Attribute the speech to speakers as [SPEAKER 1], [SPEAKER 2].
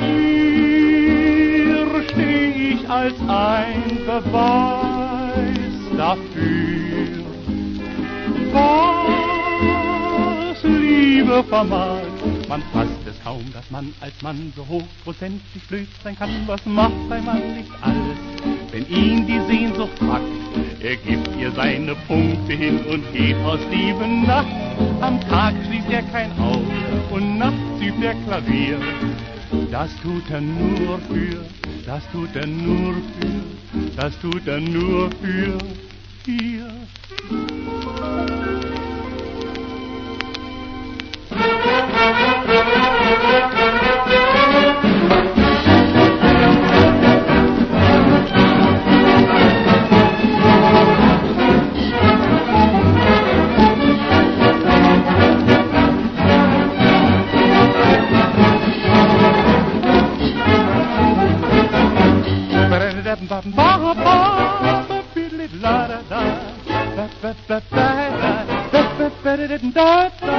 [SPEAKER 1] Hier steh ich als ein Beweis dafür, was Liebe vermag. Man fasst es kaum, dass man als Mann so hochprozentig blöd sein kann. Was macht ein Mann nicht alles, wenn ihn die Sehnsucht packt? Er gibt ihr seine Punkte hin und geht aus Liebe nackt. Am Tag schließt er kein Auge und nachts übt er Klavier. Das tut er nur für, das tut er nur für, das tut er nur für ihr. Da